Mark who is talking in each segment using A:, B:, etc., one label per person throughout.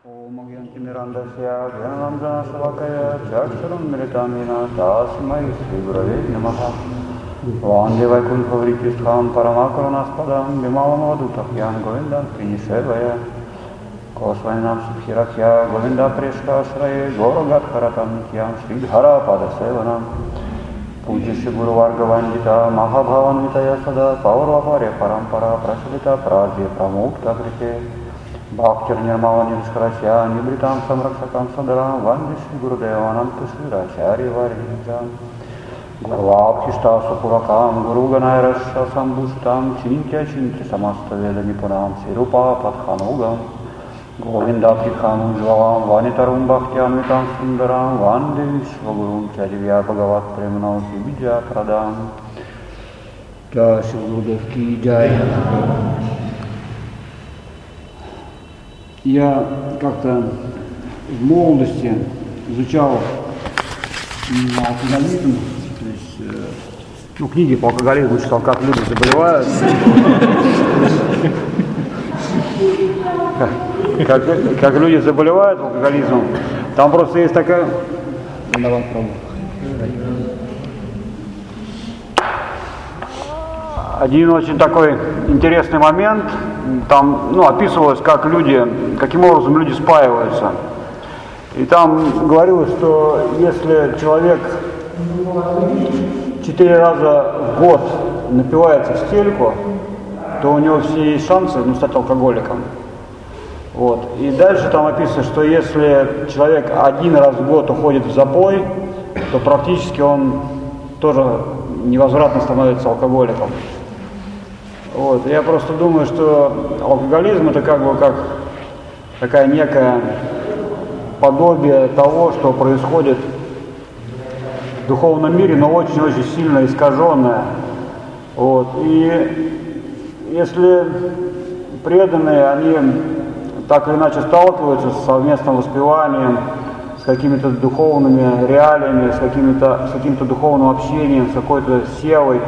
A: Om Agyanti Mirandasya Gyananandana Savakaya Chaksharam Miritamina Tasmai Sri Gurave Namaha Vande Vaikuntha Vritistham Paramakarunaspadam Vimalam Vadutahyam Govindam Pinisevaya Kosvainam Subhirakya Govinda Preshkashraye Gorogat Karatam Nityam Sridhara Padasevanam Pujya Guru Varga Vandita Mahabhavanvitaya Sada Paurvaparya Parampara Prasvita Pradya Pramukta Krite Bhaktya Nirmavani Viskarasya Nibritam Samraksakam Sadaram Vandishi Gurudevananta Sriracharya Varijam Gurvabhishta Supurakam Guru Ganayarasya Sambhushtam Chintya Chintya Samasta Veda Nipunam Sirupa Padhanugam Govinda Pitham Ujvalam Vanitarum Bhaktyanvitam Sundaram Vande Vishvagurum Chadivya Bhagavat Premanam Vidya Pradam Jai Shri Gurudev Ki Jai. Я как-то в молодости изучал алкоголизм, то есть, книги по алкоголизму читал, как люди заболевают, как люди заболевают алкоголизмом. Там просто есть такая... Давай пробуем. Один очень такой интересный момент, там описывалось, как люди, каким образом люди спаиваются. И там говорилось, что если человек 4 раза в год напивается в стельку, то у него все есть шансы стать алкоголиком. Вот. И дальше там описано, что если человек 1 раз в год уходит в запой, то практически он тоже невозвратно становится алкоголиком. Вот. Я просто думаю, что алкоголизм это как такая некая подобие того, что происходит в духовном мире, но очень-очень сильно искаженное. Вот. И если преданные, они так или иначе сталкиваются с совместным воспеванием, с какими-то духовными реалиями, с каким-то духовным общением, с какой-то севой,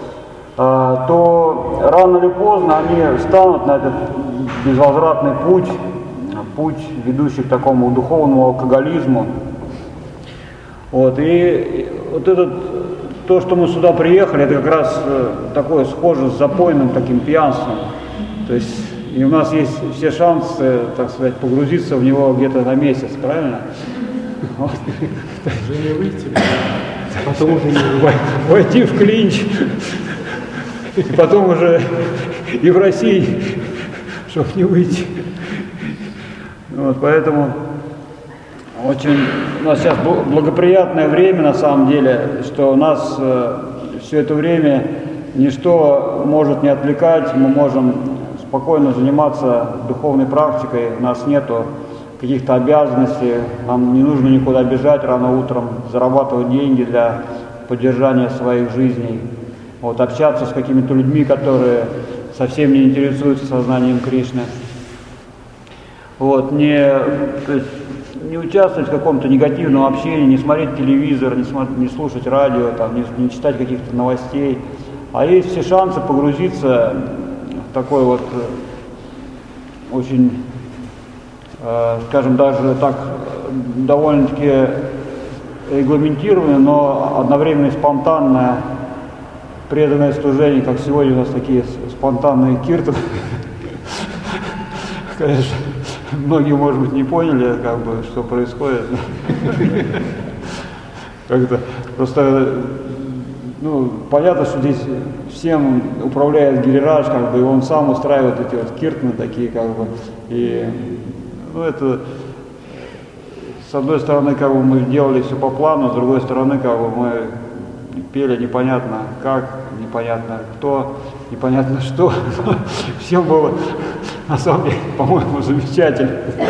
A: то рано или поздно они встанут на этот безвозвратный путь, ведущий к такому духовному алкоголизму. Вот. И вот то, что мы сюда приехали, это как раз такое схоже с запойным таким пьянством. То есть и у нас есть все шансы, так сказать, погрузиться в него где-то на месяц, правильно?
B: Уже не выйти, потом уже не
A: войти в клинч. И потом уже и в России, чтобы не выйти. Вот, поэтому у нас сейчас благоприятное время на самом деле, что у нас все это время ничто может не отвлекать, мы можем спокойно заниматься духовной практикой, у нас нету каких-то обязанностей, нам не нужно никуда бежать рано утром, зарабатывать деньги для поддержания своих жизней. Вот, общаться с какими-то людьми, которые совсем не интересуются сознанием Кришны. Вот, не участвовать в каком-то негативном общении, не смотреть телевизор, не слушать радио, не читать каких-то новостей. А есть все шансы погрузиться в такой вот очень, скажем, даже так довольно-таки регламентированное, но одновременно и спонтанное преданное служение, как сегодня у нас такие спонтанные киртаны. Конечно, многие, может быть, не поняли, что происходит. Как-то просто, понятно, что здесь всем управляет Гирирадж, и он сам устраивает эти вот киртаны такие, и, это, с одной стороны, мы делали все по плану, с другой стороны, мы пели непонятно как, непонятно кто, непонятно что. Всем было, на самом деле, по-моему, замечательно.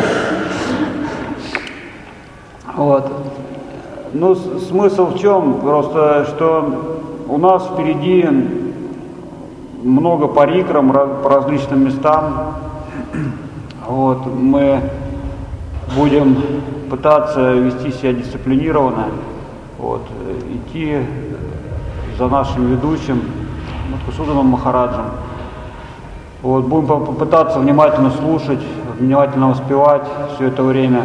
A: Вот. Смысл в чем? Просто, что у нас впереди много парикрам по различным местам. Вот. Мы будем пытаться вести себя дисциплинированно, идти за нашим ведущим Мадхусуданом Махараджем. Будем попытаться внимательно слушать внимательно воспевать все это время.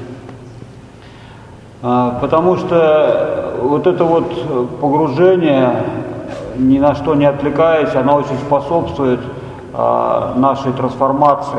A: Потому что вот это вот погружение, ни на что не отвлекаясь, оно очень способствует нашей трансформации.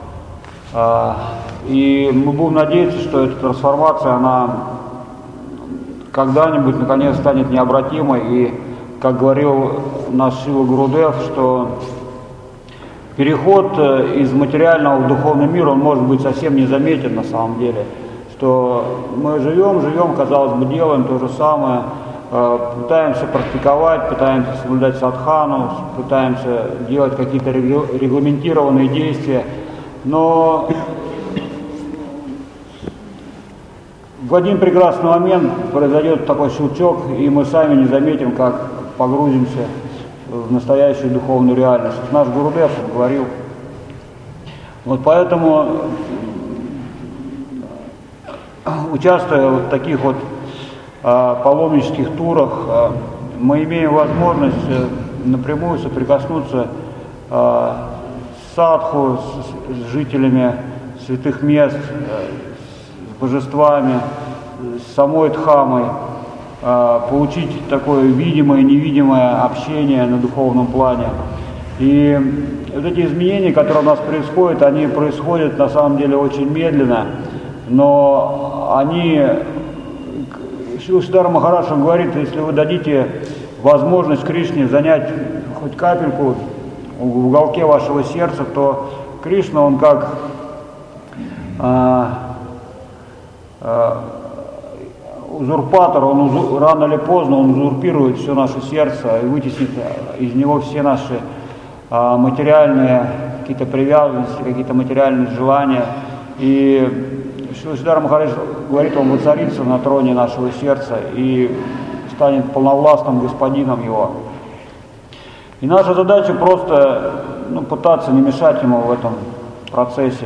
A: И мы будем надеяться, что эта трансформация, она когда-нибудь наконец станет необратимой. И, как говорил наш Шрила Гурудев, что переход из материального в духовный мир, он может быть совсем незаметен на самом деле. Что мы живем, казалось бы, делаем то же самое, пытаемся практиковать, пытаемся соблюдать садхану, пытаемся делать какие-то регламентированные действия, но в один прекрасный момент произойдет такой щелчок, и мы сами не заметим, как погрузимся в настоящую духовную реальность. Наш Гурудев говорил. Вот поэтому, участвуя в таких вот паломнических турах, мы имеем возможность напрямую соприкоснуться с садху, с жителями святых мест, с божествами, с самой Дхамой, получить такое видимое и невидимое общение на духовном плане. И вот эти изменения, которые у нас происходят, они происходят на самом деле очень медленно, но они, Шрила Сиддхарта Махарадж говорит, если вы дадите возможность Кришне занять хоть капельку в уголке вашего сердца, то Кришна, он как узурпатор, он рано или поздно он узурпирует все наше сердце и вытеснит из него все наши материальные какие-то привязанности, какие-то материальные желания. И Шрила Сиддхарта Махарадж говорит, он воцарится на троне нашего сердца и станет полновластным господином его. И наша задача просто пытаться не мешать ему в этом процессе.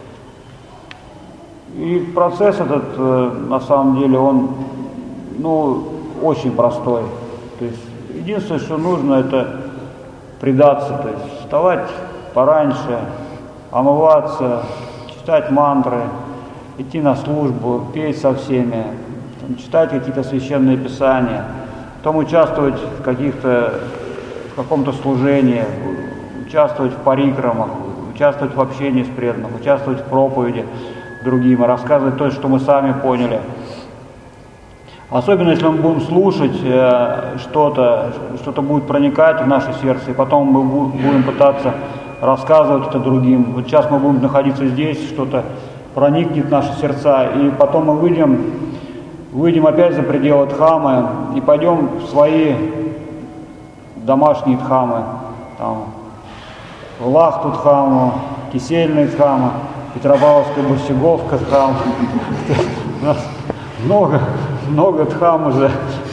A: И процесс этот, на самом деле, он очень простой. То есть единственное, что нужно, это предаться, то есть вставать пораньше, омываться, читать мантры, идти на службу, петь со всеми, читать какие-то священные писания, потом участвовать в каком-то служении, участвовать в парикрамах, участвовать в общении с преданным, участвовать в проповеди другим, рассказывать то, что мы сами поняли. Особенно, если мы будем слушать что-то будет проникать в наше сердце, и потом мы будем пытаться рассказывать это другим. Вот сейчас мы будем находиться здесь, что-то проникнет в наши сердца, и потом мы выйдем опять за пределы Дхамы и пойдем в свои домашние Дхамы, в Лахту Дхаму, Кисельную Дхаму, Петропавловская Борщеговка Дхаму. У нас много Дхам уже.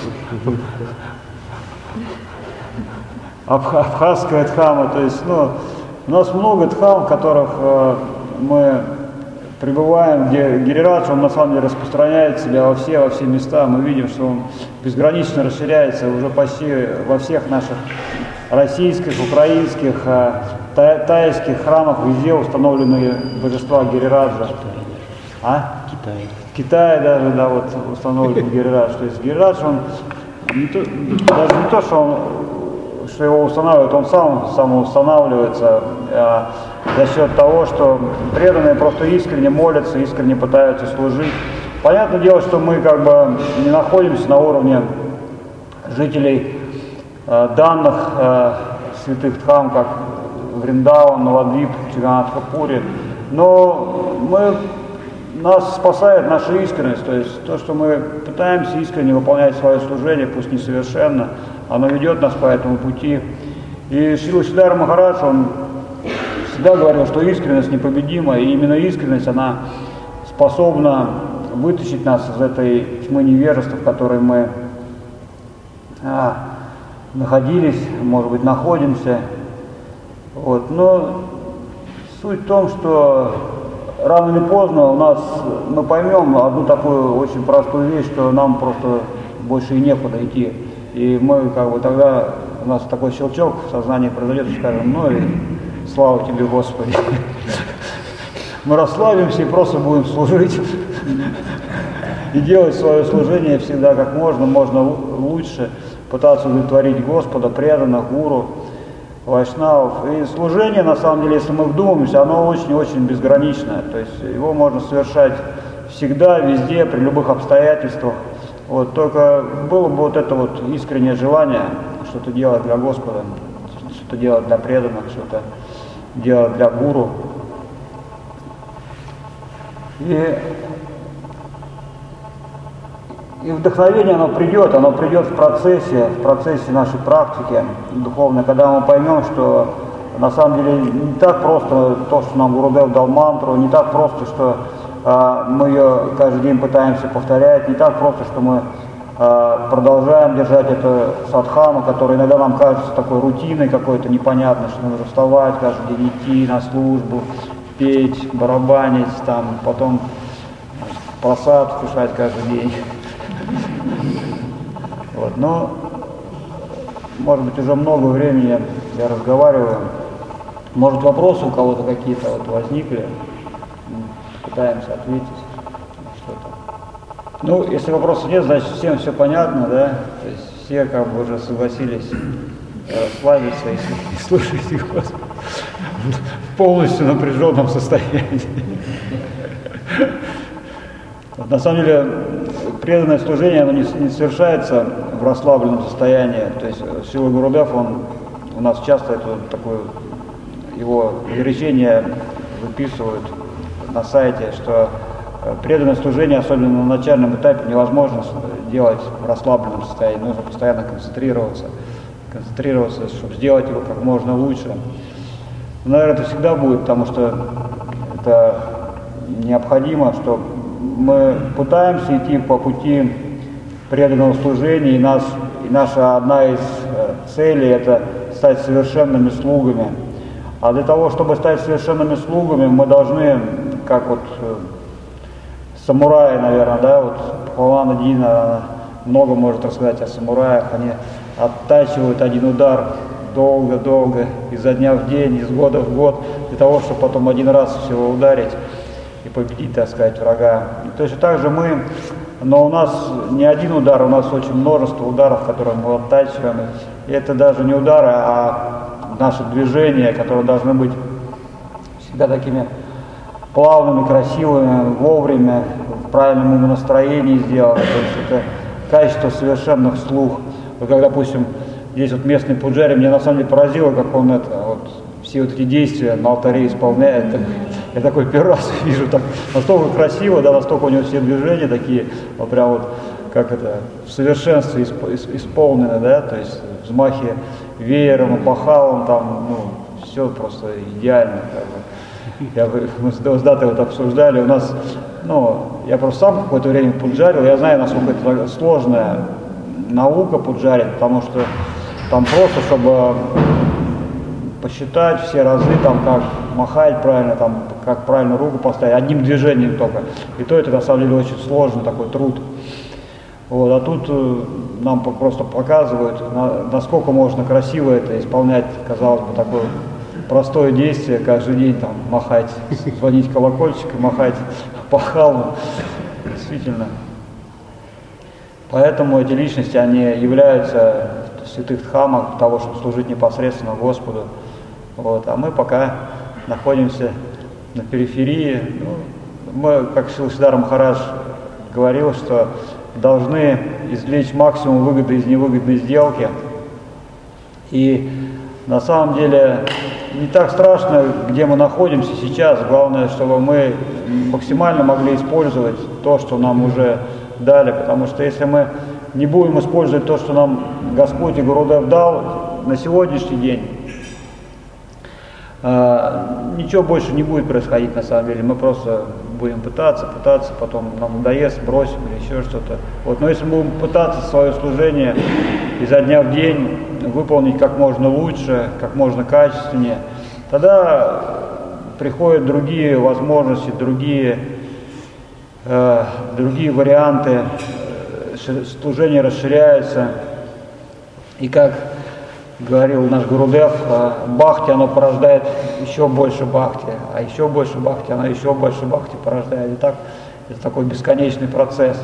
A: Абхазская Дхама, то есть, у нас много Дхам, в которых мы пребываем, где Гирирадж, он на самом деле распространяет себя во все места. Мы видим, что он безгранично расширяется уже почти во всех наших российских, украинских, тайских храмах, везде установлены божества Гирираджа. В Китае даже, установлен Гирирадж. То есть Гирирадж, он даже не то, что его устанавливают, он сам самоустанавливается за счет того, что преданные просто искренне молятся, искренне пытаются служить. Понятное дело, что мы не находимся на уровне жителей данных святых Дхам, как Вриндаван, Навадвип, Чаганатха-Пури, но нас спасает наша искренность, то есть то, что мы пытаемся искренне выполнять свое служение, пусть несовершенно, оно ведет нас по этому пути. И Шрила Сиддхарта Махарадж, он всегда говорил, что искренность непобедима, и именно искренность, она способна вытащить нас из этой тьмы невежества, в которой мы находились, может быть, находимся. Но суть в том, что рано или поздно мы поймем одну такую очень простую вещь, что нам просто больше и некуда идти. И мы тогда у нас такой щелчок в сознании произойдет, и скажем, и слава тебе, Господи. мы расслабимся и просто будем служить. И делать свое служение всегда как можно лучше, пытаться удовлетворить Господа, преданных, гуру, вайшнавов. И служение, на самом деле, если мы вдумаемся, оно очень-очень безграничное. То есть его можно совершать всегда, везде, при любых обстоятельствах. Вот, только было бы вот это вот искреннее желание что-то делать для Господа, что-то делать для преданных, что-то делать для гуру. И вдохновение оно придет в процессе нашей практики духовной, когда мы поймем, что на самом деле не так просто то, что нам Гурудев дал мантру, не так просто, что мы ее каждый день пытаемся повторять, не так просто, что мы продолжаем держать эту садхану, которая иногда нам кажется такой рутиной какой-то непонятной, что нужно вставать каждый день, идти на службу, петь, барабанить, там, потом просад вкушать каждый день. Вот, но, может быть, уже много времени я разговариваю. Может, вопросы у кого-то какие-то вот возникли, пытаемся ответить что-то. Ну, если вопросов нет, значит, всем все понятно, да? То есть все как бы уже согласились расслабиться и слушать их в полностью напряженном состоянии. Вот, на самом деле, преданное служение, оно не совершается в расслабленном состоянии. То есть Шрила Гурудев, он у нас часто это такое, его изречение выписывают на сайте, что преданное служение, особенно на начальном этапе, невозможно делать в расслабленном состоянии. Нужно постоянно концентрироваться, чтобы сделать его как можно лучше. Наверное, это всегда будет, потому что это необходимо, что мы пытаемся идти по пути преданного служения, и наша одна из целей – это стать совершенными слугами. А для того, чтобы стать совершенными слугами, мы должны, как вот самураи, наверное, да, вот Пхавана Дина много может рассказать о самураях, они оттачивают один удар долго-долго, изо дня в день, из года в год, для того, чтобы потом один раз всего ударить и победить, так сказать, врага. И точно так же мы, но у нас не один удар, у нас очень множество ударов, которые мы оттачиваем. И это даже не удары, а наши движения, которые должны быть всегда такими плавными, красивыми, вовремя, в правильном умонастроении сделаны. То есть это качество совершенных слух. Вот как, допустим, здесь вот местный пуджари, меня на самом деле поразило, как он это, вот, все вот эти действия на алтаре исполняет. Я такой первый раз вижу, так настолько красиво, да, настолько у него все движения такие, вот прям вот, как это, в совершенстве исполнены, да, то есть взмахи веером, опахалом, там, ну, все просто идеально, как бы. Мы с Датой вот обсуждали, у нас, ну, я просто сам какое-то время пуджарил, я знаю, насколько это сложная наука пуджарить, потому что там просто, чтобы посчитать все разы, там, как махать правильно, там, как правильно руку поставить, одним движением только. И то это на самом деле очень сложный такой труд. Вот, а тут нам просто показывают, насколько можно красиво это исполнять, казалось бы, такое простое действие, каждый день там махать, звонить колокольчиком, махать пахалом. Действительно. Поэтому эти личности, они являются в святых дхамах того, чтобы служить непосредственно Господу. Вот. А мы пока находимся на периферии. Мы, как Шрила Сиддхарта Махарадж говорил, что должны извлечь максимум выгоды из невыгодной сделки. И на самом деле не так страшно, где мы находимся сейчас. Главное, чтобы мы максимально могли использовать то, что нам уже дали. Потому что если мы не будем использовать то, что нам Господь и Гурудев дал на сегодняшний день, ничего больше не будет происходить на самом деле. Мы просто будем пытаться, потом нам надоест, бросим или еще что-то. Вот. Но если мы будем пытаться свое служение изо дня в день выполнить как можно лучше, как можно качественнее, тогда приходят другие возможности, другие варианты, служение расширяется. И как говорил наш Гурудев, бхакти, оно порождает еще больше бхакти, а еще больше бхакти, оно еще больше бхакти порождает. И так, это такой бесконечный процесс.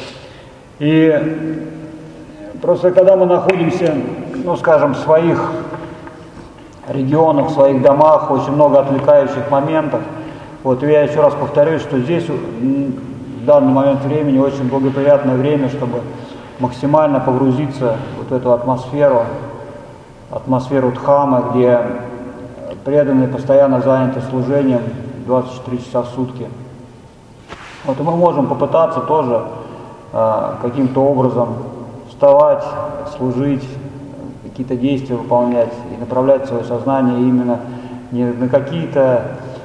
A: И просто когда мы находимся, ну скажем, в своих регионах, в своих домах, очень много отвлекающих моментов, вот, и я еще раз повторюсь, что здесь в данный момент времени очень благоприятное время, чтобы максимально погрузиться вот в эту атмосферу Дхаммы, где преданные постоянно заняты служением 24 часа в сутки. Вот и мы можем попытаться тоже каким-то образом вставать, служить, какие-то действия выполнять и направлять свое сознание именно не на какие-то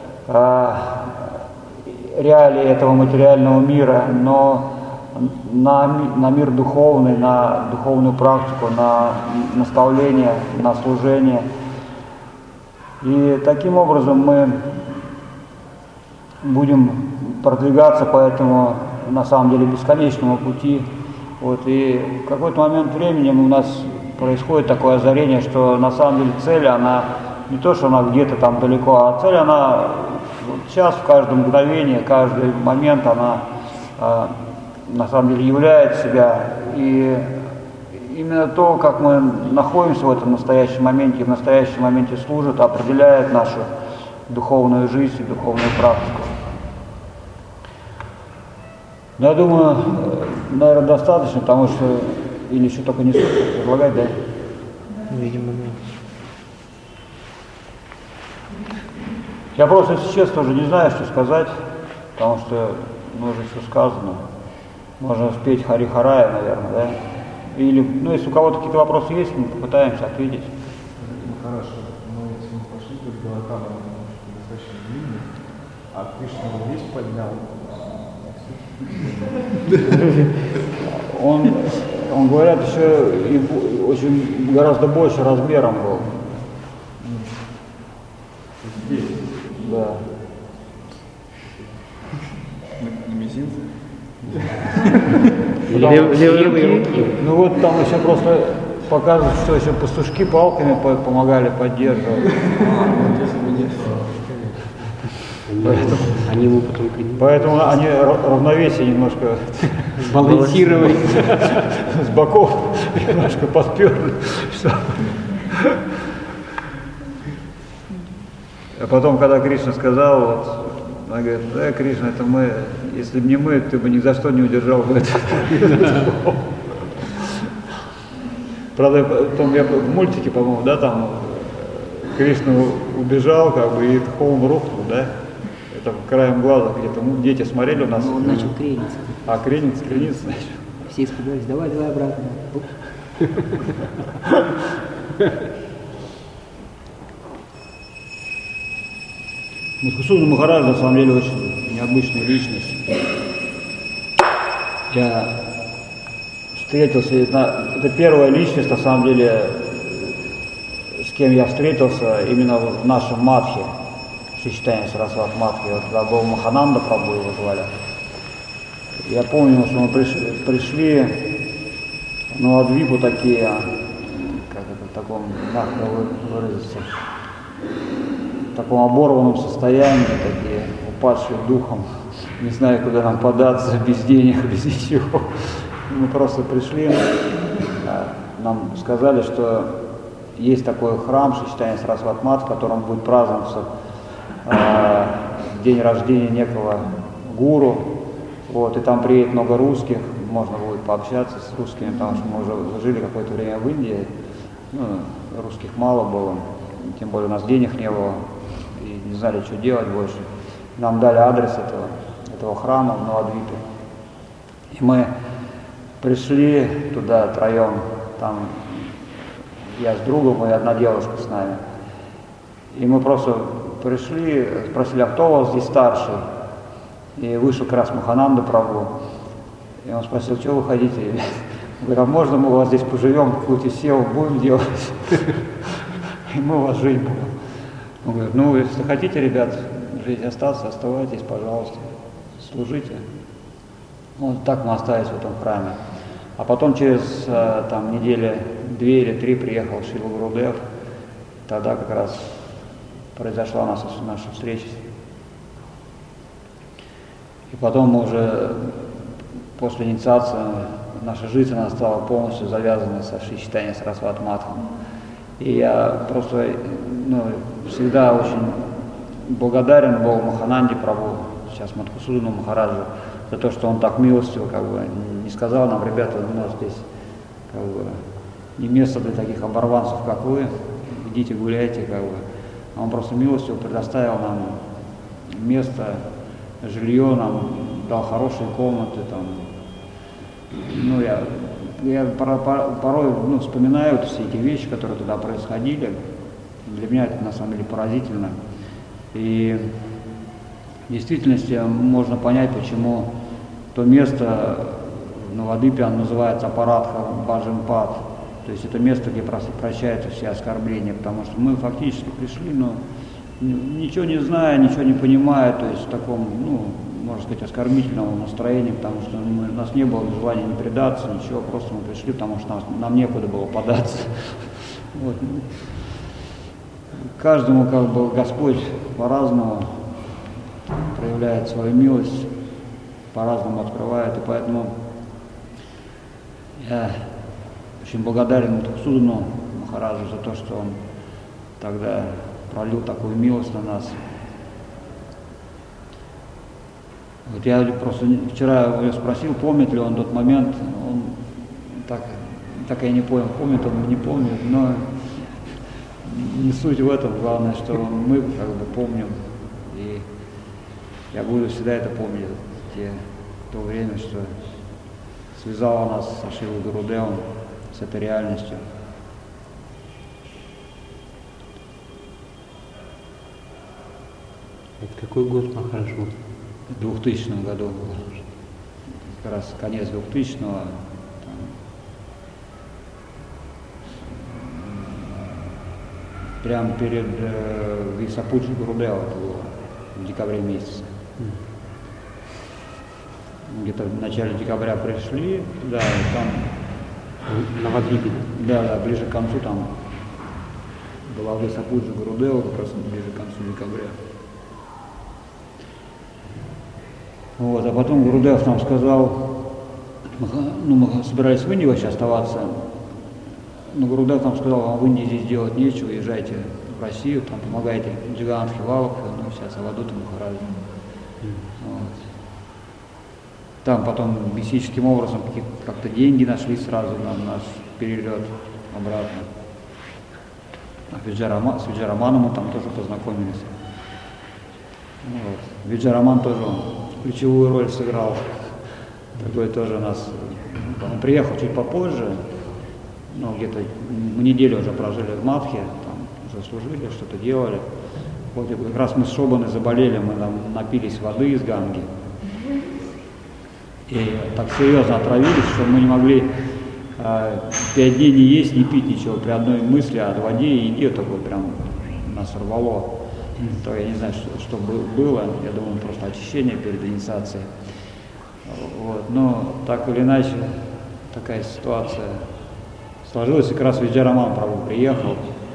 A: реалии этого материального мира, но на мир духовный, на духовную практику, на наставление, на служение. И таким образом мы будем продвигаться по этому, на самом деле, бесконечному пути. Вот, и в какой-то момент времени у нас происходит такое озарение, что на самом деле цель, она не то, что она где-то там далеко, а цель, она вот сейчас, в каждое мгновение, каждый момент, она на самом деле являет себя. И именно то, как мы находимся в этом настоящем моменте и в настоящем моменте служит, определяет нашу духовную жизнь и духовную практику. Но я думаю, наверное, достаточно, потому что или еще только не суть предлагать, да?
B: Видимо, да.
A: Я просто, если честно, уже не знаю, что сказать, потому что уже все сказано. Можно спеть Хари Харая, наверное, да? Или, ну, если у кого-то какие-то вопросы есть, мы попытаемся ответить.
C: Ну, хорошо. Мы пошли тут Галакана, достаточно длинный, а Кришна его весь поднял.
A: Он, говорят, еще и очень гораздо больше размером был.
C: Здесь?
A: Да.
C: На мизинце?
B: Левые руки.
A: Ну вот там еще просто показывают, что еще пастушки палками помогали поддерживать.
B: Они ему потом
A: Поэтому они равновесие немножко
B: сбалансировали.
A: с боков немножко подперли. А потом, когда Кришна сказал, вот, она говорит, да, Кришна, это мы, если бы не мы, ты бы ни за что не удержал бы это. Правда, потом я в мультике, по-моему, да, там Кришна убежал, как бы, и холм рухнул, да? Это краем глаза где-то, ну, дети смотрели у нас.
D: Но он начал крениться.
A: А, крениться начал.
D: Все испугались, давай обратно.
A: Мадхусуда Махарадж на самом деле очень необычная личность. Я встретился, это первая личность на самом деле, с кем я встретился именно в нашем Мадхе, Шри-Чайтанья Сарасвати Мадхе. Вот когда был Махананда Прабху, его звали. Я помню, что мы пришли на Адвипу такие, как это в таком, мягко выразиться, в таком оборванном состоянии, такие упадшие духом, не знаю, куда нам податься, без денег, без ничего. Мы просто пришли, нам сказали, что есть такой храм Шри-Чайтанья Сарасвати Мадх, в котором будет праздноваться день рождения некого гуру. Вот, и там приедет много русских, можно будет пообщаться с русскими, потому что мы уже жили какое-то время в Индии, ну, русских мало было, тем более у нас денег не было, и не знали, что делать больше. Нам дали адрес этого храма в Навадвипе. И мы пришли туда троем, там я с другом и одна девушка с нами. И мы просто пришли, спросили, а кто у вас здесь старший? И вышел как раз Махананда Прабху. И он спросил, что вы хотите, ребят? Он говорит, а можно мы у вас здесь поживем, какую-то севу будем делать? И мы у вас жить будем. Он говорит, ну, если хотите, ребят, жить остаться, оставайтесь, пожалуйста, служите. Ну, так мы остались в этом храме. А потом через там недели 2 или 3 приехал Шрила Гурудев. Тогда как раз произошла наша встреча. И потом мы уже после инициации наша жизнь она стала полностью завязана со Шри Чайтанья Сарасвати Матхом. И я просто всегда очень благодарен Богу Махананде Прабху, сейчас Мадхусудану Махараджу, за то, что он так милостиво не сказал нам: ребята, у нас здесь не место для таких оборванцев, как вы, идите гуляйте, А он просто милостиво предоставил нам место, жилье, нам дал хорошие комнаты, там. Я порой вспоминаю все эти вещи, которые туда происходили. Для меня это на самом деле поразительно. И в действительности можно понять, почему то место в Навадвипе называется Апарадха Баджимпад. То есть это место, где прощаются все оскорбления, потому что мы фактически пришли, но ничего не зная, ничего не понимая, то есть в таком, можно сказать, оскорбительного настроения, потому что у нас не было желания не предаться, ничего, просто мы пришли, потому что нам некуда было податься. Вот. Каждому Господь по-разному проявляет свою милость, по-разному открывает, и поэтому я очень благодарен Мадхусудану Махараджу за то, что он тогда пролил такую милость на нас. Вот я просто вчера его спросил, помнит ли он тот момент, он так я не понял, помнит он, не помнит, но не суть в этом, главное, что мы помним, и я буду всегда это помнить, то время, что связало нас с Шрилой Гурудевом, с этой реальностью.
B: Это какой год, Махарадж, был?
A: В 2000 году был. Как раз конец 2000-го. Прямо перед Висапуджи Гурудева это было, в декабре месяце. Где-то в начале декабря пришли, да, и там...
B: Навадвипе.
A: Да, ближе к концу там была Висапуджи Гурудева, как раз ближе к концу декабря. Вот, а потом Гурудев нам сказал, мы собирались в Индии вообще оставаться, но Гурудев нам сказал: вам в Индии здесь делать нечего, езжайте в Россию, там помогайте Джигантхи Валабхе, сейчас Авадута Махараджу. Вот. Там потом мистическим образом как-то деньги нашли сразу на наш перелет обратно. С Виджараманом мы там тоже познакомились. Вот. Виджараман тоже ключевую роль сыграл. Такой тоже у нас. Он приехал чуть попозже, где-то мы неделю уже прожили в Мадхе, там уже служили, что-то делали. Вот и как раз мы с Шобаной заболели, мы там напились воды из Ганги. И так серьезно отравились, что мы не могли 5 дней не есть, не пить ничего. При одной мысли о воде и еде такой прям нас рвало. То я не знаю, что было. Я думаю, просто очищение перед инициацией. Вот. Но так или иначе, такая ситуация сложилась. И как раз Виджараман Прабху приехал.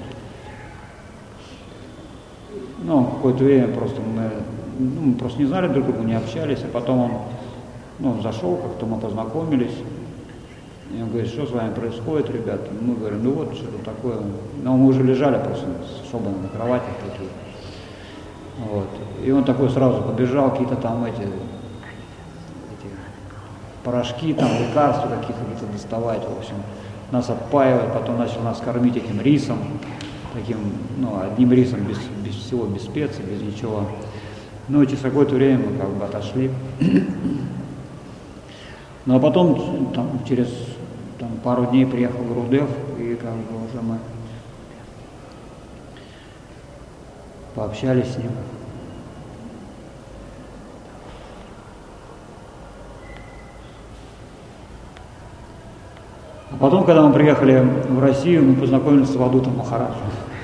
A: Какое-то время просто мы просто не знали друг друга, не общались. А потом он зашел, как-то мы познакомились. И он говорит: что с вами происходит, ребята? Мы говорим: что-то такое. Но мы уже лежали просто с Шобаной на кроватях такие. Вот. И он такой сразу побежал, какие-то там эти порошки, там лекарства какие-то доставать, в общем, нас отпаивать, потом начал нас кормить этим рисом, таким, одним рисом, без всего, без специй, без ничего. Через какое-то время мы отошли. А потом, через пару дней приехал Гурудев, и уже мы пообщались с ним. А потом, когда мы приехали в Россию, мы познакомились с Авадутом Махараджем.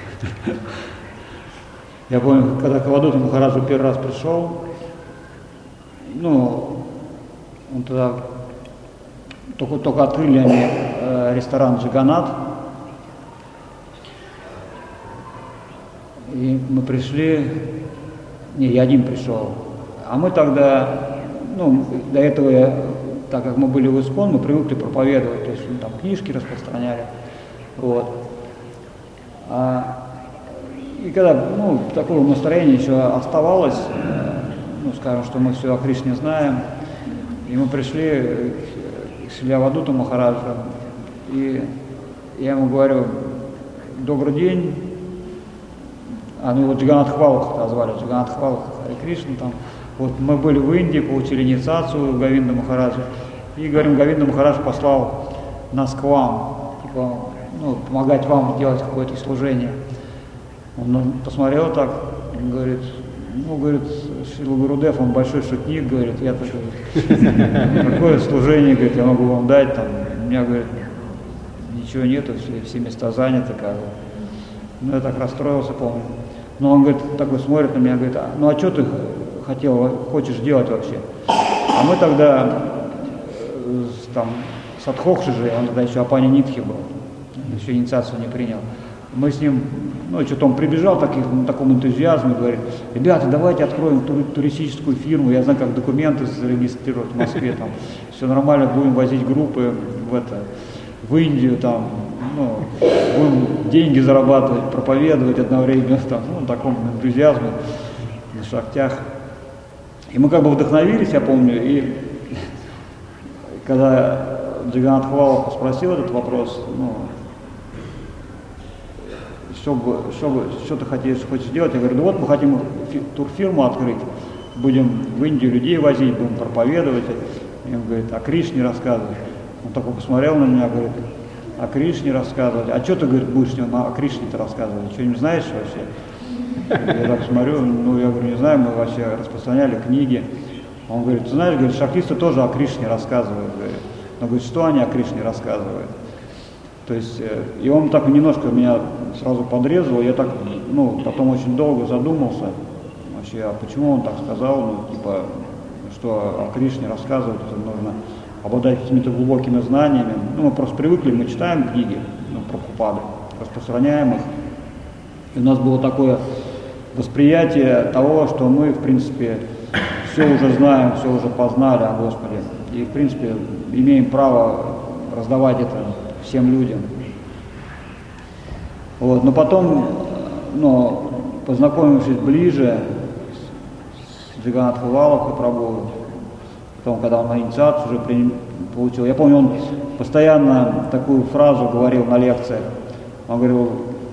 A: Я помню, когда к Авадуту Махараджу первый раз пришел, он тогда только открыли они ресторан «Джиганат». И мы пришли, я один пришел, а мы тогда, до этого, так как мы были в ИСКОН, мы привыкли проповедовать, то есть там книжки распространяли, вот. И когда, такое настроение еще оставалось, скажем, что мы все о Кришне знаем, и мы пришли к Шилявадуту Махараджу, и я ему говорю: добрый день. Его Джаганат Хвалах назвали, Джаганат Хвалах, Хари Кришна там. Вот мы были в Индии, получили инициацию Говинда Махараджа, и говорим, Говинда Махарадж послал нас к вам, типа, помогать вам делать какое-то служение. Он посмотрел так, говорит, Шрила Гурудев, он большой шутник, говорит, я такой, какое служение, говорит, я могу вам дать, там, у меня, говорит, ничего нету, все места заняты, как бы. Я так расстроился, помню. Но он, говорит, такой смотрит на меня, говорит, а что ты хочешь делать вообще? А мы тогда, там, Садхокшиджи, он тогда еще Апани Нитхи был, еще инициацию не принял. Мы с ним, что-то он прибежал на таком энтузиазме, говорит, ребята, давайте откроем туристическую фирму, я знаю, как документы зарегистрировать в Москве, там, все нормально, будем возить группы в Индию, там, будем деньги зарабатывать, проповедовать одновременно, там, в таком энтузиазме, на шахтях. И мы как бы вдохновились, я помню, и когда Джаганат Хвалах спросил этот вопрос, что ты хочешь делать, я говорю, вот мы хотим турфирму открыть, будем в Индию людей возить, будем проповедовать. И он говорит, о Кришне рассказывать. Он такой посмотрел на меня, говорит, о Кришне рассказывать. А что ты, говорит, будешь о Кришне-то рассказывать? Что-нибудь знаешь вообще? Я так смотрю, я говорю, не знаю, мы вообще распространяли книги. Он говорит, ты знаешь, говорит, шахтисты тоже о Кришне рассказывают. Говорит. Он говорит, что они о Кришне рассказывают? То есть, и он так немножко меня сразу подрезал, я так, потом очень долго задумался, вообще, а почему он так сказал, что о Кришне рассказывать, это нужно обладать какими-то глубокими знаниями. Мы просто привыкли, мы читаем книги про Прабхупады, распространяем их. И у нас было такое восприятие того, что мы, в принципе, все уже знаем, все уже познали о Господе. И, в принципе, имеем право раздавать это всем людям. Вот. Но потом, познакомившись ближе с Джаганат Хвалах и Прабху, потом, когда он инициацию уже получил, я помню, он постоянно такую фразу говорил на лекциях. Он говорил,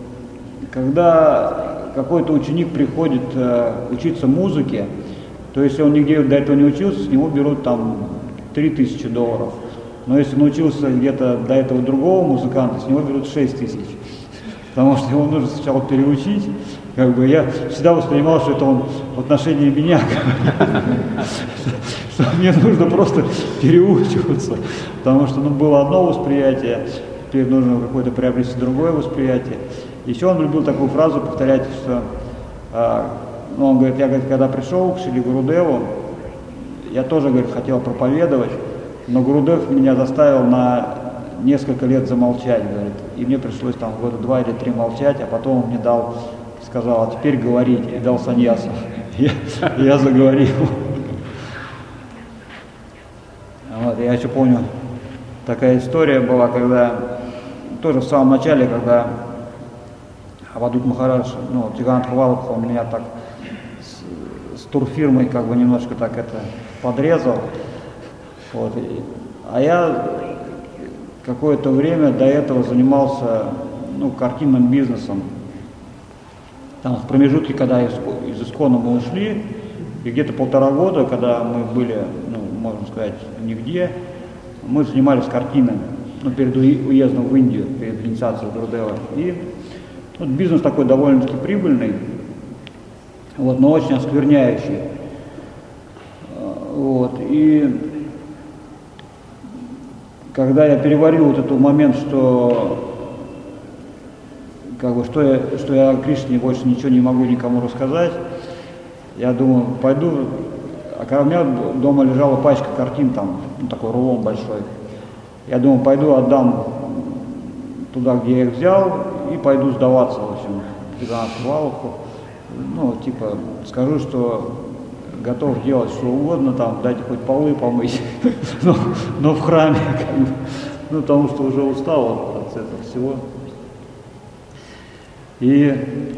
A: когда какой-то ученик приходит учиться музыке, то если он нигде до этого не учился, с него берут там $3000. Но если научился где-то до этого другого музыканта, с него берут 6000. Потому что его нужно сначала переучить. Я всегда воспринимал, что это он в отношении меня. Что мне нужно просто переучиваться. Потому что было одно восприятие, теперь нужно какое-то приобрести другое восприятие. Еще он любил такую фразу повторять, что он говорит, я, когда пришел к Шри Гурудеву, я тоже, говорит, хотел проповедовать, но Гурудев меня заставил на несколько лет замолчать, говорит, и мне пришлось там года 2 или 3 молчать, а потом он мне сказал, а теперь говорите, и дал саньясу. Я заговорил. Я еще помню, такая история была, когда, тоже в самом начале, когда Авадут Махарадж, Джаганат Хвалах, он меня так с турфирмой немножко так подрезал. Вот. А я какое-то время до этого занимался картинным бизнесом. Там в промежутке, когда из ИСКОНа мы ушли, и где-то 1,5 года, когда мы были, можно сказать, нигде, мы занимались картинами, перед уездом в Индию, перед инициацией Гурудева. И бизнес такой довольно-таки прибыльный, но очень оскверняющий. И когда я переварил этот момент, что я о Кришне больше ничего не могу никому рассказать, я думаю, пойду, а когда у меня дома лежала пачка картин, там, такой рулон большой, Я думал, пойду отдам туда, где я их взял, и пойду сдаваться, в общем, в Джиганат-Хваловку. Ну, типа, скажу, что готов делать что угодно, там, дайте хоть полы помыть, но в храме, как бы, ну, потому что уже устал от этого всего. И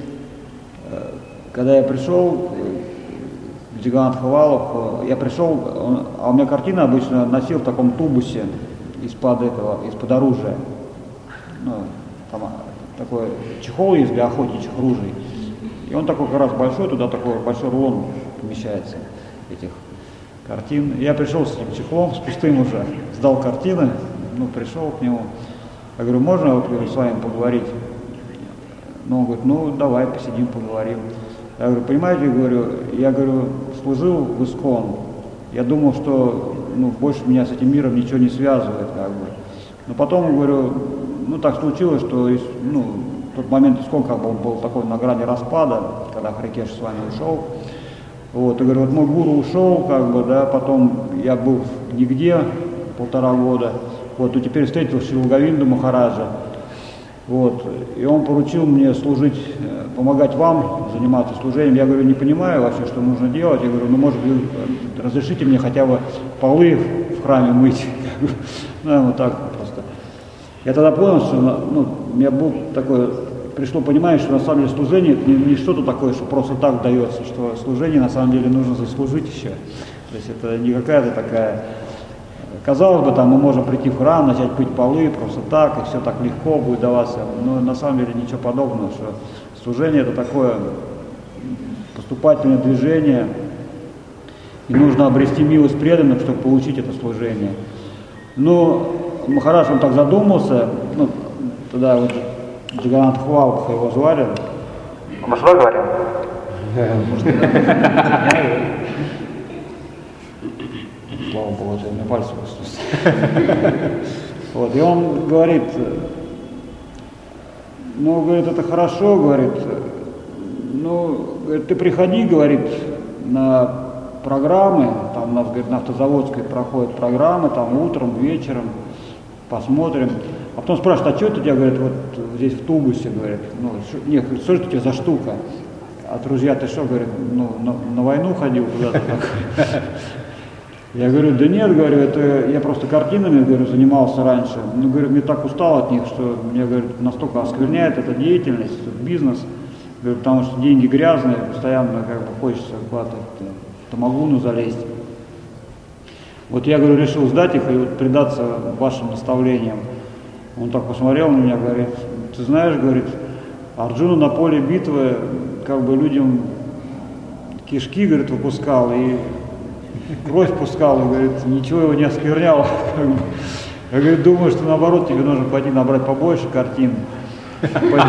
A: когда я пришел в Джиганат-Хваловку, я пришел, а у меня картина обычно носил в таком тубусе из-под оружия. Ну, там такой чехол есть для охотничьих ружей. И он такой как раз большой, туда такой большой рулон помещается этих картин. Я пришел с этим чехлом, с пустым уже, сдал картины, ну, пришел к нему. Я говорю, можно вот, говорю, с вами поговорить? Ну, он говорит, ну, давай посидим, поговорим. Я говорю, понимаете, я говорю, служил в ИСКОН. Я думал, что ну, больше меня с этим миром ничего не связывает, как бы. Но потом, говорю, ну, так случилось, что ну, в тот момент ИСКОН как бы был такой на грани распада, когда Харикеш с вами ушел. Вот, и говорю, вот мой гуру ушел, как бы, да, потом я был нигде 1,5 года. Вот, и теперь встретил Шри Говинду Махараджа. Вот, и он поручил мне служить, помогать вам, заниматься служением. Я говорю, не понимаю вообще, что нужно делать. Я говорю, ну, может, вы разрешите мне хотя бы полы в храме мыть. Ну, вот так просто. Я тогда понял, что ну, у меня был такое, пришло понимание, что на самом деле служение это не что-то такое, что просто так дается, что служение на самом деле нужно заслужить еще. То есть это не какая-то такая... Казалось бы, там мы можем прийти в храм, начать пыть полы просто так, и все так легко будет даваться. Но на самом деле ничего подобного, что служение это такое поступательное движение, и нужно обрести милость преданных, чтобы получить это служение. Ну, Махарадж, он так задумался, ну, тогда вот Джиганат-Хваловка его звали.
E: Может, вы говорим?
A: Слава Богу, у меня пальцы высунулись. Вот, и он говорит, ну, говорит, это хорошо, говорит, ну, говорит, ты приходи, говорит, на программы, там у нас, говорит, на Автозаводской проходят программы, там утром, вечером, посмотрим. А потом спрашивают, а что это у тебя, говорит, вот здесь в тубусе, говорит, ну, нет, что это у тебя за штука? А друзья, ты что, говорит, ну, на войну ходил куда-то такой? Я говорю, да нет, говорю, это я просто картинами, говорю, занимался раньше. Ну, говорю, мне так устал от них, что мне, говорит, настолько оскверняет эта деятельность, этот бизнес. Говорю, потому что деньги грязные, постоянно как бы хочется куда-то в тамагуну залезть. Вот я, говорю, решил сдать их и вот предаться вашим наставлениям. Он так посмотрел на меня, говорит, ты знаешь, говорит, Арджуна на поле битвы как бы людям кишки, говорит, выпускал и кровь пускал, и, говорит, ничего его не осквернял. Я, говорит, думаю, что наоборот тебе нужно пойти набрать побольше картин и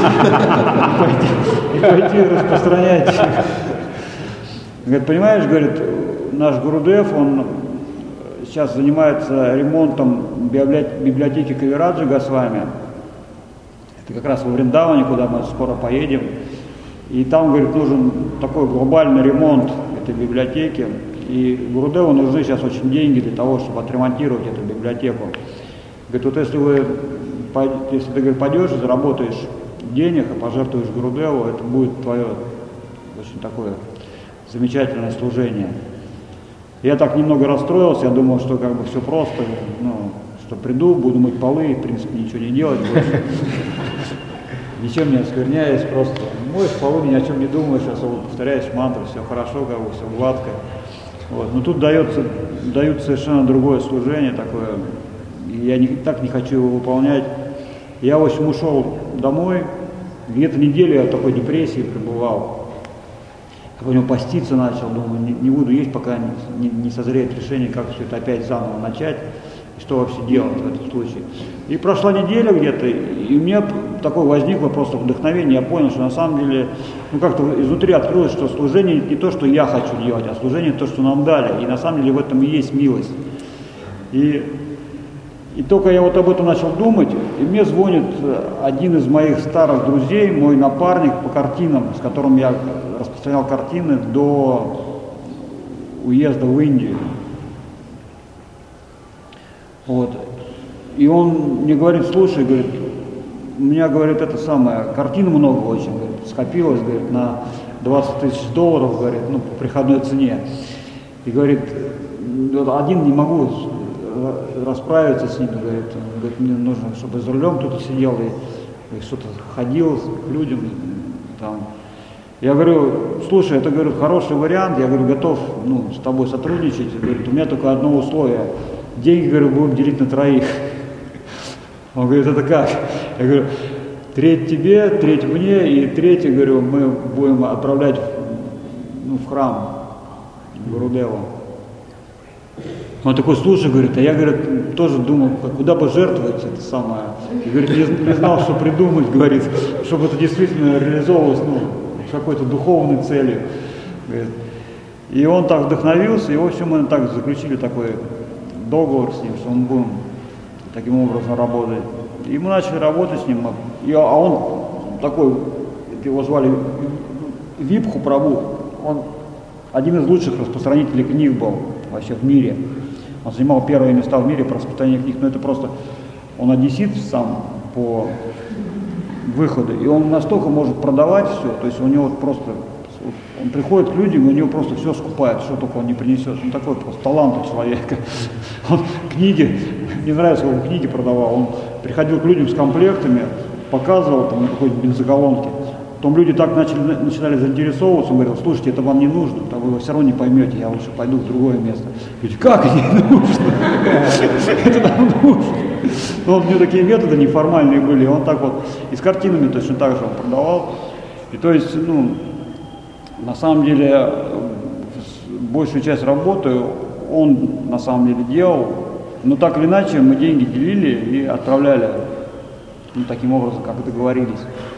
A: пойти распространять. Говорит, понимаешь, говорит, наш Гурудев, он сейчас занимается ремонтом библиотеки Кавираджи Госвами. Это как раз во Вриндаване, куда мы скоро поедем. И там, говорит, нужен такой глобальный ремонт этой библиотеки. И Гурудеву нужны сейчас очень деньги для того, чтобы отремонтировать эту библиотеку. Говорит, вот если ты, говорит, пойдешь, заработаешь денег и пожертвуешь Гурудеву, это будет твое очень такое замечательное служение. Я так немного расстроился, я думал, что как бы все просто, ну, что приду, буду мыть полы и, в принципе, ничего не делать больше. Ничем не оскверняясь, просто моешь полы, ни о чем не думаешь, особо повторяешь мантры, все хорошо, как бы, все гладко. Вот. Но тут дают совершенно другое служение такое, и я так не хочу его выполнять. Я, в общем, ушел домой, где-то неделю я в такой депрессии пребывал. Я понял, поститься начал, думаю, не буду есть, пока не созреет решение, как все это опять заново начать, и что вообще делать в этом случае. И прошла неделя где-то, и у меня такое возникло просто вдохновение, я понял, что на самом деле, ну как-то изнутри открылось, что служение не то, что я хочу делать, а служение то, что нам дали, и на самом деле в этом и есть милость. И только я вот об этом начал думать, и мне звонит один из моих старых друзей, мой напарник по картинам, с которым я распространял картины до уезда в Индию. Вот. И он мне говорит, слушай, говорит, у меня, говорит, это самое, картин много очень, говорит, скопилось, говорит, на $20 000, говорит, ну, по приходной цене. И говорит, один не могу расправиться с ними, говорит, мне нужно, чтобы за рулем кто-то сидел и что-то ходил к людям там. Я говорю, слушай, это, говорю, хороший вариант, я говорю, готов, ну, с тобой сотрудничать. Говорит, у меня только одно условие, деньги, говорю, будем делить на 3. Он говорит, это как? Я говорю, треть тебе, треть мне, и треть, говорю, мы будем отправлять в храм Гурудеву. Он такой, слушай, говорит, а я, говорит, тоже думал, куда бы жертвовать это самое. И, говорит, не знал, что придумать, говорит, чтобы это действительно реализовывалось, ну, с какой-то духовной целью. Говорит. И он так вдохновился, и, в общем, мы так заключили такой договор с ним, что мы будем таким образом работать. И мы начали работать с ним, а он такой, его звали Випху Прабу, он один из лучших распространителей книг был вообще в мире. Он занимал первые места в мире по распространению книг, но это просто, он одессит сам по выходу, и он настолько может продавать все, то есть у него просто, он приходит к людям, и у него просто все скупает, что только он не принесет. Он такой просто талант у человека. Он книги, мне нравится, как он книги продавал, он приходил к людям с комплектами, показывал там на какой-то бензоколонке. Потом люди так начинали заинтересовываться, он говорил, слушайте, это вам не нужно, вы его все равно не поймете, я лучше пойду в другое место. Говорит, как не нужно? Это нам нужно. Но у него такие методы неформальные были, он так вот, и с картинами точно так же он продавал. И то есть, ну, на самом деле, большую часть работы он на самом деле делал, но так или иначе мы деньги делили и отправляли, ну, таким образом, как договорились.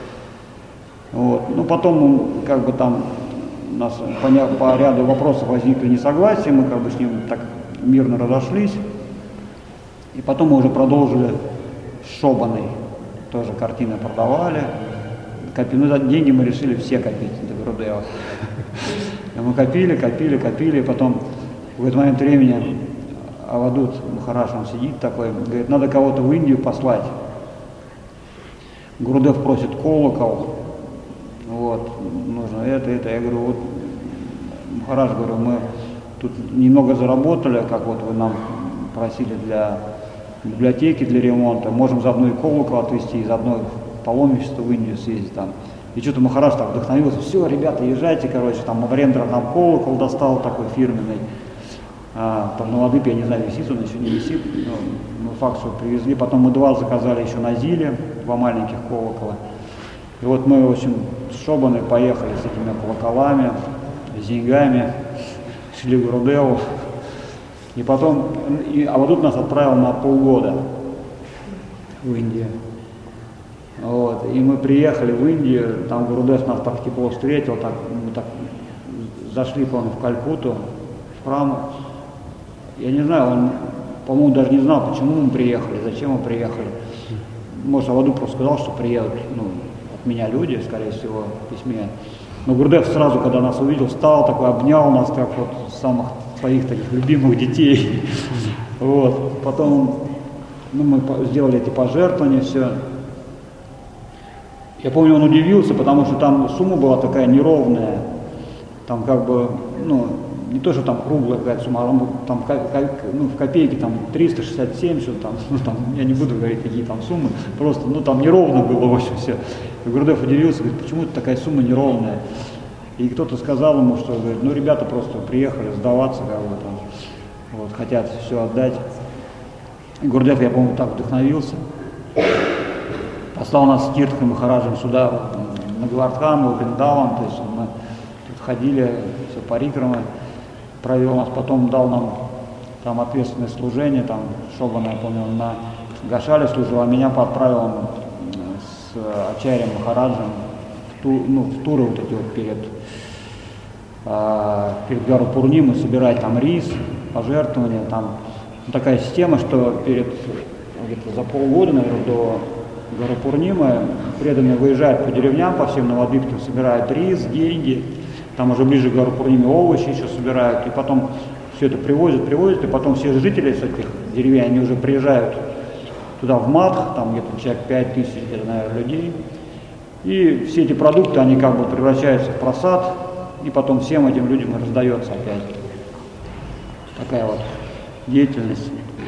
A: Вот. Ну, потом, как бы там у нас по ряду вопросов возникли несогласия, мы как бы с ним так мирно разошлись. И потом мы уже продолжили с Шобаной, тоже картины продавали. Ну, деньги мы решили все копить до Гурудева. Мы копили, и потом в этот момент времени Авадут Махарадж, он сидит такой, говорит, надо кого-то в Индию послать. Гурудев просит колокол. Вот, нужно это. Я говорю, вот, Махарадж, говорю, мы тут немного заработали, как вот вы нам просили для библиотеки, для ремонта, можем заодно и колокол отвезти, и заодно в паломничество в Индию съездить там. И что-то Махарадж так вдохновился, все, ребята, езжайте, короче, там Маварендра нам колокол достал такой фирменный, там на Ладыпе, я не знаю, висит он, еще не висит, но факт, что привезли, потом мы 2 заказали еще на Зиле, 2 маленьких колокола. И вот мы, в общем, с Шобаной поехали с этими колоколами, с деньгами, шли в Гурудеву. И потом, Авадут нас отправил на полгода в Индию. Вот. И мы приехали в Индию, там Гурудев нас так тепло встретил, так, мы так зашли, по-моему, в Калькутту, в храм. Я не знаю, он, по-моему, даже не знал, почему мы приехали, зачем мы приехали. Может, Авадут просто сказал, что приедут, ну, от меня люди, скорее всего, в письме. Но Гурудев сразу, когда нас увидел, встал такой, обнял нас, как вот самых своих таких любимых детей. Вот. Потом, ну, мы сделали эти пожертвования, все. Я помню, он удивился, потому что там сумма была такая неровная. Там как бы, ну, не то, что там круглая какая-то сумма, а там ну, в копейке там 367, что там, ну, там, я не буду говорить, какие там суммы, просто, ну, там неровно было, в общем, все. И Гурудев удивился, говорит, почему такая сумма неровная? И кто-то сказал ему, что, говорит, ну, ребята просто приехали сдаваться, как бы там, вот, хотят все отдать. И Гурудев, я помню, так вдохновился. Послал нас с Тиртхой Махараджем сюда, на Гвардхан, в Вриндаван, то есть мы тут ходили, все парикрамы, провел нас, потом дал нам там ответственное служение, там Шобана, я помню, он на Гашале служил, а меня отправил с Ачарьем Махараджем в туры вот эти вот перед Гару Пурнимой собирать там рис, пожертвования, там такая система, что где-то за полгода, наверное, до Гару Пурнимы преданные выезжают по деревням, по всем Навадвипкам, собирают рис, деньги, там уже ближе к Гару Пурниме овощи еще собирают, и потом все это привозят, и потом все жители с этих деревень, они уже приезжают туда в Мадх, там где-то человек 5000, где-то, наверное, людей. И все эти продукты, они как бы превращаются в просад, и потом всем этим людям раздается опять. Такая вот деятельность.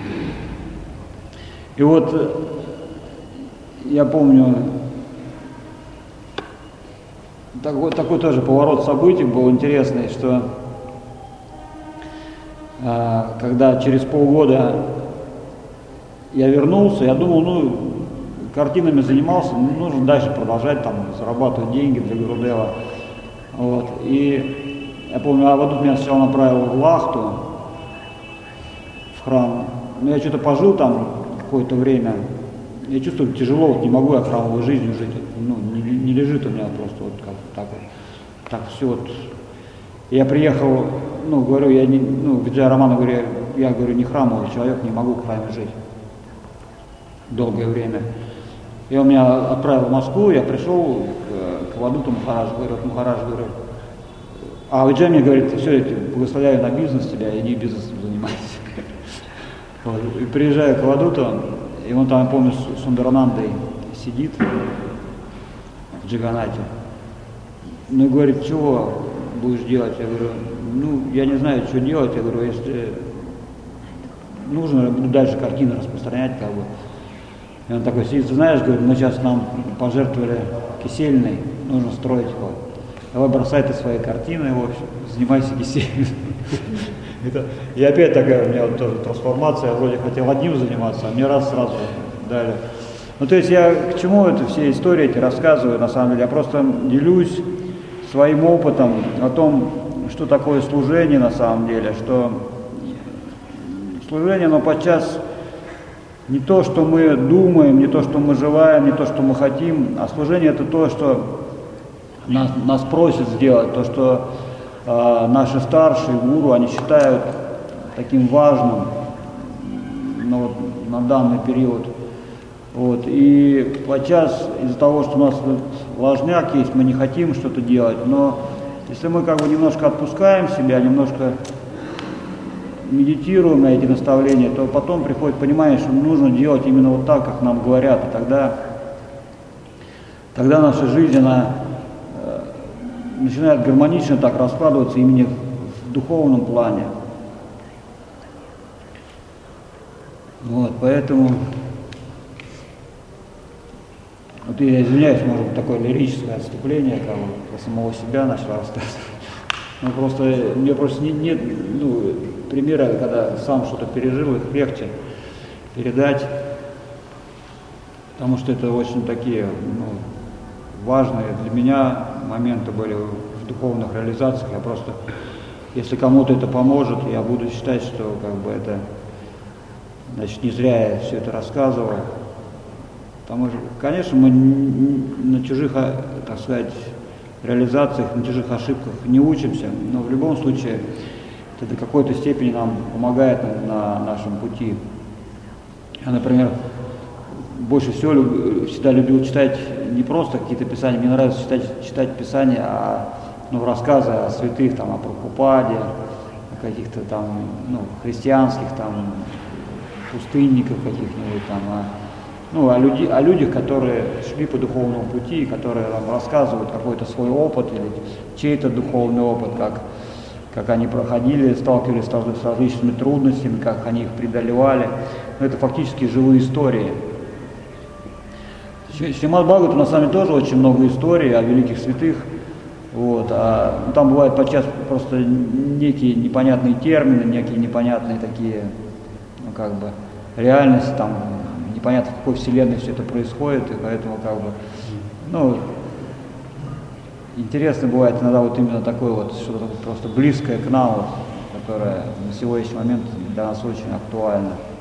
A: И вот я помню, такой тоже поворот событий был интересный, что когда через полгода я вернулся, я думал, картинами занимался, нужно дальше продолжать там зарабатывать деньги для Гурудева. Вот. И я помню, Авадут меня сначала направил в Лахту, в храм. Но я что-то пожил там какое-то время. Я чувствую, тяжело, вот не могу я храмовой жизнью жить. Не лежит у меня просто вот как так все вот. Я приехал, говорю, Виджая Роману говорю, я говорю, не храмовый человек, не могу в храме жить долгое время. И он меня отправил в Москву, я пришел к Авадуту Махараджу, говорю, а Виджай мне говорит, все, я тебя благословляю на бизнес тебя, иди бизнесом занимайся. Вот. И приезжаю к Авадуту, и он там, я помню, с Сундаранандой сидит в Джаганате. И говорит, чего будешь делать? Я говорю, я не знаю, что делать. Я говорю, если нужно, я буду дальше картины распространять, как бы. И он такой сидит, знаешь, говорит, мы сейчас нам пожертвовали кисельной, нужно строить его. Давай бросай ты свои картины, в общем, занимайся кисельной. И опять такая у меня вот тоже трансформация, я вроде хотел одним заниматься, а мне сразу дали. То есть я к чему это все истории эти рассказываю, на самом деле, я просто делюсь своим опытом о том, что такое служение на самом деле, что служение, оно подчас не то, что мы думаем, не то, что мы желаем, не то, что мы хотим, а служение это то, что нас просят сделать, то, что наши старшие гуру, они считают таким важным на данный период. Вот. И подчас из-за того, что у нас ложняк есть, мы не хотим что-то делать, но если мы как бы немножко отпускаем себя, немножко медитируем на эти наставления, то потом приходит понимание, что нужно делать именно вот так, как нам говорят, и тогда наша жизнь, она начинает гармонично так раскладываться именно в духовном плане. Вот, поэтому, вот я извиняюсь, может быть, такое лирическое отступление, как бы про самого себя начал рассказывать. Мне просто нет примера, когда сам что-то пережил, их легче передать, потому что это очень такие важные для меня моменты были в духовных реализациях. Я просто, если кому-то это поможет, я буду считать, что как бы это, значит, не зря я все это рассказывал. Потому что, конечно, мы на чужих, так сказать, реализациях, на чужих ошибках не учимся, но в любом случае это до какой-то степени нам помогает на нашем пути. Я, например, больше всего всегда любил читать не просто какие-то писания, мне нравится читать писания, рассказы о святых, там, о Прабхупаде, о каких-то там, христианских там пустынниках каких-нибудь там, о людях, которые шли по духовному пути, которые нам рассказывают какой-то свой опыт или чей-то духовный опыт, как они проходили, сталкивались с различными трудностями, как они их преодолевали. Это фактически живые истории. Шримад Бхагавата на самом деле тоже очень много историй о великих святых. Вот, там бывают подчас просто некие непонятные термины, некие непонятные такие, реальности, там непонятно, в какой вселенной все это происходит, и поэтому интересно бывает иногда вот именно такое вот, что-то просто близкое к нам, которое на сегодняшний момент для нас очень актуально.